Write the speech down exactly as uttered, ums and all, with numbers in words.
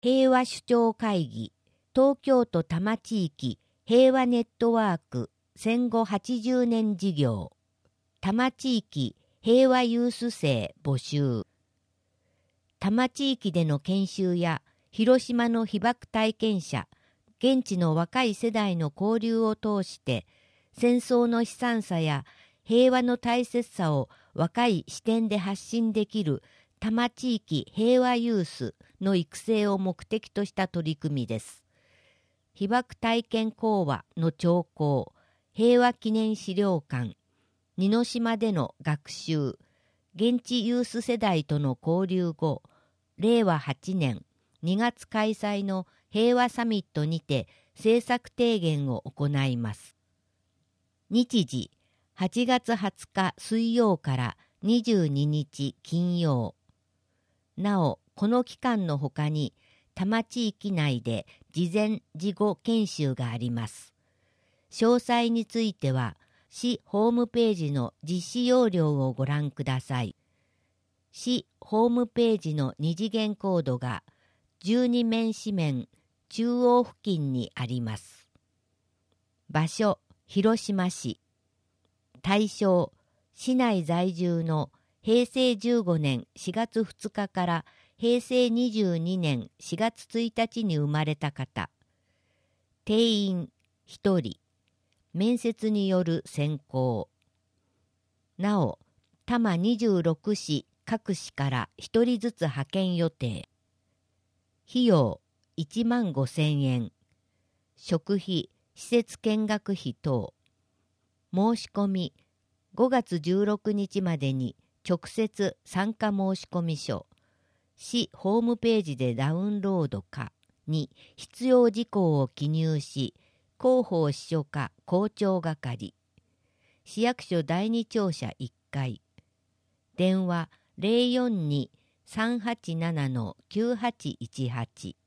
平和首長会議、東京都多摩地域平和ネットワーク戦後はちじゅうねん事業、多摩地域平和ユース生募集。多摩地域での研修や広島の被爆体験者、現地の若い世代の交流を通して戦争の悲惨さや平和の大切さを若い視点で発信できる多摩地域平和ユースの育成を目的とした取り組みです。被爆体験講話の聴講、平和記念資料館、似島での学習、現地ユース世代との交流後、れいわはちねんにがつ開催の平和サミットにて政策提言を行います。日時、はちがつはつか水曜からにじゅうににち金曜。なお、この期間の他に、多摩地域内で事前事後研修があります。詳細については、市ホームページの実施要領をご覧ください。市ホームページの二次元コードがじゅうにめん紙面中央付近にあります。場所、広島市。対象、市内在住のへいせいじゅうごねんしがつふつかからへいせいにじゅうにねんしがつついたちに生まれた方。定員ひとり。面接による選考。なお、多摩にじゅうろくし各市からひとりずつ派遣予定。費用いちまんごせんえん。食費、施設見学費等。申し込みごがつじゅうろくにちまでに直接参加申込書、市ホームページでダウンロードかに必要事項を記入し、広報秘書課校長係、市役所だいに庁舎いっかい、電話 ゼロよんに さんはちなな きゅうはちいちはち